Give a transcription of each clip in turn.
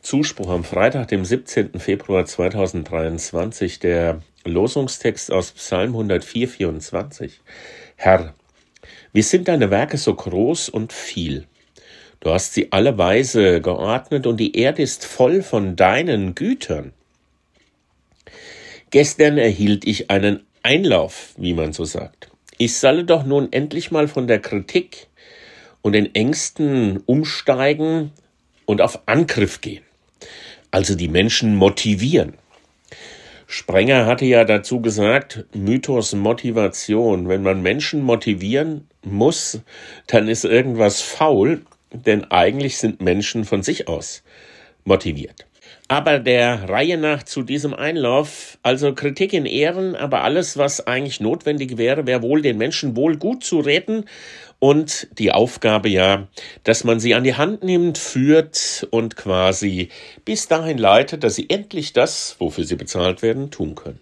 Zuspruch am Freitag, dem 17. Februar 2023, der Losungstext aus Psalm 104, 24. Herr, wie sind deine Werke so groß und viel? Du hast sie alle weise geordnet und die Erde ist voll von deinen Gütern. Gestern erhielt ich einen Einlauf, wie man so sagt. Ich solle doch nun endlich mal von der Kritik und den Ängsten umsteigen und auf Angriff gehen. Also die Menschen motivieren. Sprenger hatte ja dazu gesagt, Mythos Motivation. Wenn man Menschen motivieren muss, dann ist irgendwas faul, denn eigentlich sind Menschen von sich aus motiviert. Aber der Reihe nach zu diesem Einlauf, also Kritik in Ehren, aber alles, was eigentlich notwendig wäre, wäre wohl den Menschen wohl gut zu reden und die Aufgabe ja, dass man sie an die Hand nimmt, führt und quasi bis dahin leitet, dass sie endlich das, wofür sie bezahlt werden, tun können.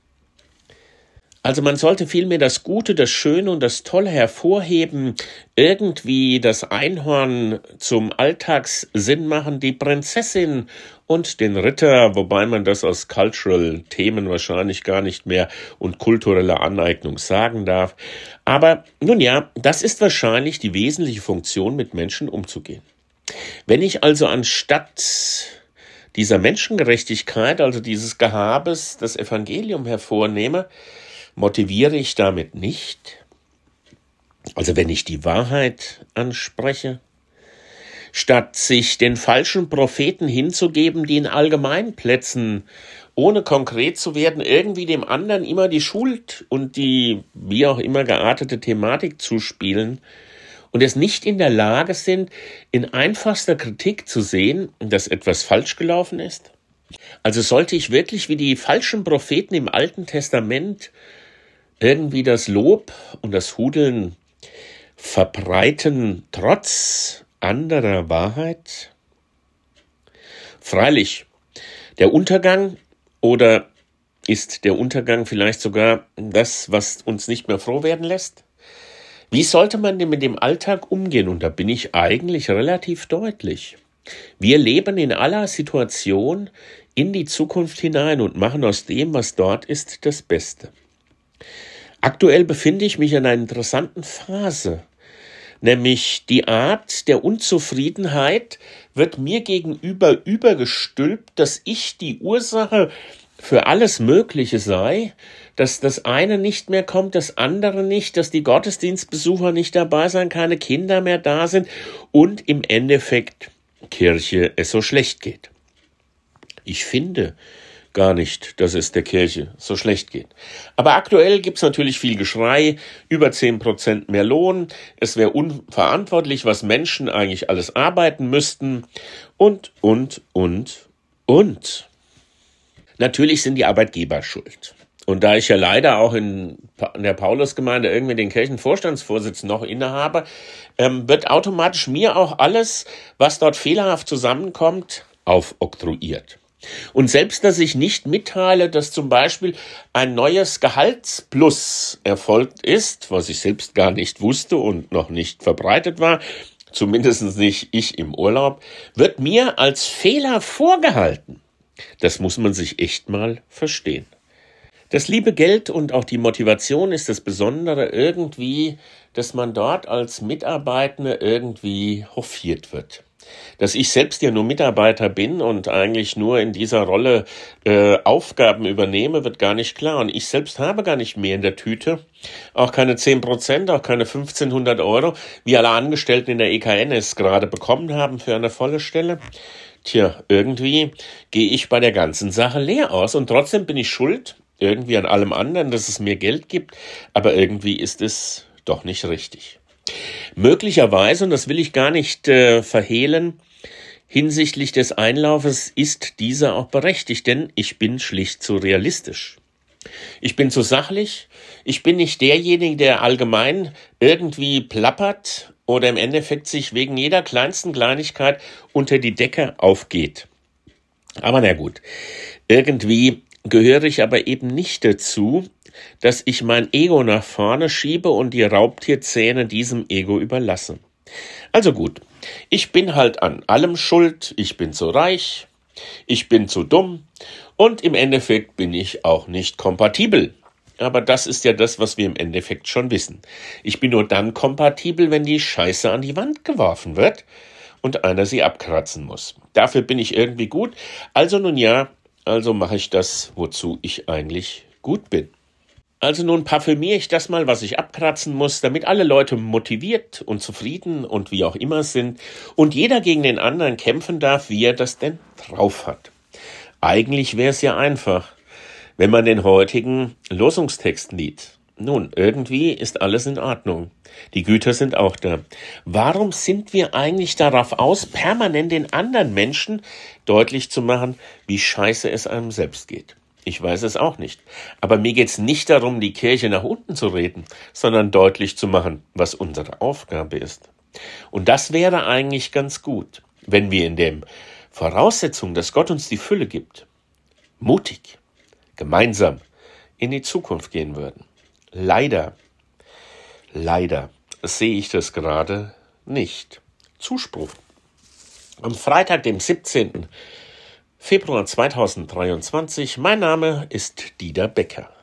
Also man sollte vielmehr das Gute, das Schöne und das Tolle hervorheben, irgendwie das Einhorn zum Alltagssinn machen, die Prinzessin und den Ritter, wobei man das aus Cultural-Themen wahrscheinlich gar nicht mehr und kultureller Aneignung sagen darf. Aber nun ja, das ist wahrscheinlich die wesentliche Funktion, mit Menschen umzugehen. Wenn ich also anstatt dieser Menschengerechtigkeit, also dieses Gehabes, das Evangelium hervornehme, motiviere ich damit nicht? Also wenn ich die Wahrheit anspreche? Statt sich den falschen Propheten hinzugeben, die in Allgemeinplätzen, ohne konkret zu werden, irgendwie dem anderen immer die Schuld und die wie auch immer geartete Thematik zuspielen und es nicht in der Lage sind, in einfachster Kritik zu sehen, dass etwas falsch gelaufen ist? Also sollte ich wirklich wie die falschen Propheten im Alten Testament irgendwie das Lob und das Hudeln verbreiten, trotz anderer Wahrheit? Freilich, der Untergang oder ist der Untergang vielleicht sogar das, was uns nicht mehr froh werden lässt? Wie sollte man denn mit dem Alltag umgehen? Und da bin ich eigentlich relativ deutlich. Wir leben in aller Situation in die Zukunft hinein und machen aus dem, was dort ist, das Beste. Aktuell befinde ich mich in einer interessanten Phase, nämlich die Art der Unzufriedenheit wird mir gegenüber übergestülpt, dass ich die Ursache für alles Mögliche sei, dass das eine nicht mehr kommt, das andere nicht, dass die Gottesdienstbesucher nicht dabei sein, keine Kinder mehr da sind und im Endeffekt Kirche es so schlecht geht. Ich finde gar nicht, dass es der Kirche so schlecht geht. Aber aktuell gibt es natürlich viel Geschrei, über 10% mehr Lohn, es wäre unverantwortlich, was Menschen eigentlich alles arbeiten müssten und. Natürlich sind die Arbeitgeber schuld. Und da ich ja leider auch in der Paulusgemeinde irgendwie den Kirchenvorstandsvorsitz noch innehabe, wird automatisch mir auch alles, was dort fehlerhaft zusammenkommt, aufoktroyiert. Und selbst, dass ich nicht mitteile, dass zum Beispiel ein neues Gehaltsplus erfolgt ist, was ich selbst gar nicht wusste und noch nicht verbreitet war, zumindest nicht ich im Urlaub, wird mir als Fehler vorgehalten. Das muss man sich echt mal verstehen. Das liebe Geld und auch die Motivation ist das Besondere irgendwie, dass man dort als Mitarbeitende irgendwie hofiert wird. Dass ich selbst ja nur Mitarbeiter bin und eigentlich nur in dieser Rolle Aufgaben übernehme, wird gar nicht klar. Und ich selbst habe gar nicht mehr in der Tüte, auch keine 10%, auch keine 1.500 Euro, wie alle Angestellten in der EKN es gerade bekommen haben für eine volle Stelle. Tja, irgendwie gehe ich bei der ganzen Sache leer aus und trotzdem bin ich schuld, irgendwie an allem anderen, dass es mir Geld gibt, aber irgendwie ist es doch nicht richtig. Möglicherweise, und das will ich gar nicht verhehlen, hinsichtlich des Einlaufes ist dieser auch berechtigt, denn ich bin schlicht zu realistisch. Ich bin zu sachlich, ich bin nicht derjenige, der allgemein irgendwie plappert oder im Endeffekt sich wegen jeder kleinsten Kleinigkeit unter die Decke aufgeht. Aber na gut, irgendwie gehöre ich aber eben nicht dazu, dass ich mein Ego nach vorne schiebe und die Raubtierzähne diesem Ego überlasse. Also gut, ich bin halt an allem schuld, ich bin zu reich, Ich bin zu dumm und im Endeffekt bin ich auch nicht kompatibel. Aber das ist ja das, was wir im Endeffekt schon wissen. Ich bin nur dann kompatibel, wenn die Scheiße an die Wand geworfen wird und einer sie abkratzen muss. Dafür bin ich irgendwie gut. Also nun ja, also mache ich das, wozu ich eigentlich gut bin. Also nun parfümiere ich das mal, was ich abkratzen muss, damit alle Leute motiviert und zufrieden und wie auch immer sind und jeder gegen den anderen kämpfen darf, wie er das denn drauf hat. Eigentlich wäre es ja einfach, wenn man den heutigen Losungstext liest. Nun, irgendwie ist alles in Ordnung. Die Güter sind auch da. Warum sind wir eigentlich darauf aus, permanent den anderen Menschen deutlich zu machen, wie scheiße es einem selbst geht? Ich weiß es auch nicht. Aber mir geht's nicht darum, die Kirche nach unten zu reden, sondern deutlich zu machen, was unsere Aufgabe ist. Und das wäre eigentlich ganz gut, wenn wir in dem Voraussetzung, dass Gott uns die Fülle gibt, mutig, gemeinsam in die Zukunft gehen würden. Leider sehe ich das gerade nicht. Zuspruch. Am Freitag, dem 17. Februar 2023. Mein Name ist Dieter Becker.